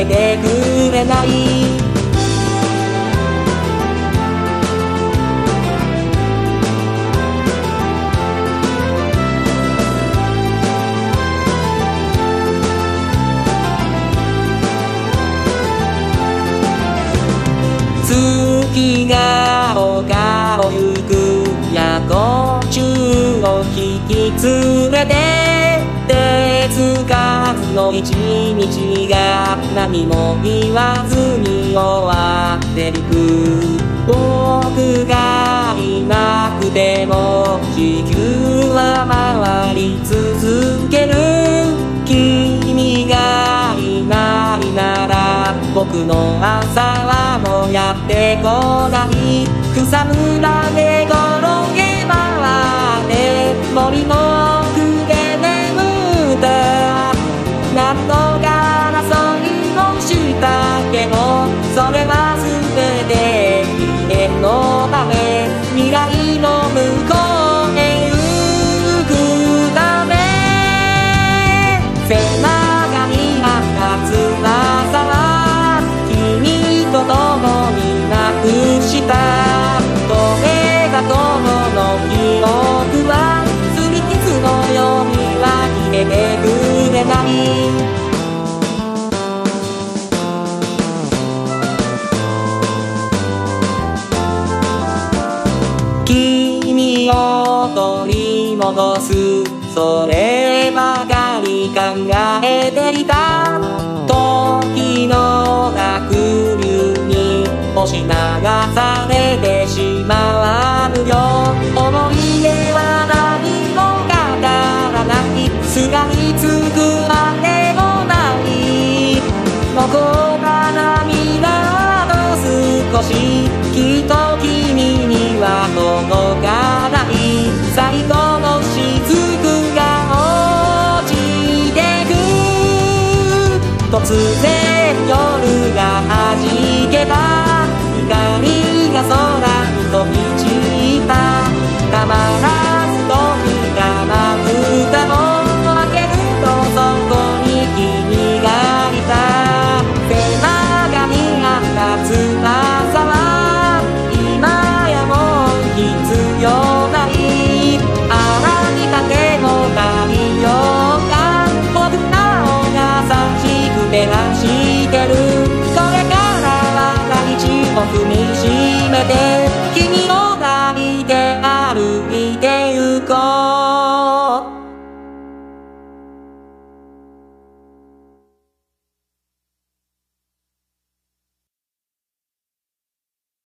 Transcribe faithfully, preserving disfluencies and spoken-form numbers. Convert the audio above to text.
てくれない。月が丘を行く夜行中を引き連れて、手つかずの一日が何も言わずに終わっていく。僕がいなくても地球は回り続ける。君がいないなら僕の朝はもうやってこない。草むらで転げ回って森の奥で眠った何度か争いもしたけど、それは全て人間のため、未来の向こうへ行くため。背中にあった翼は君と共になくした。どれが友の記憶は擦り傷のようには消えてくれない。君を取り戻す、そればかり考えていた。時の濁流に押し流されてしまうよ。思い出は何も語らない、すがりつくあれもない。のこか涙と少し、きっと君には届かない。最後の雫が落ちてく。突然夜が弾けた、光が空に飛び散った。たまら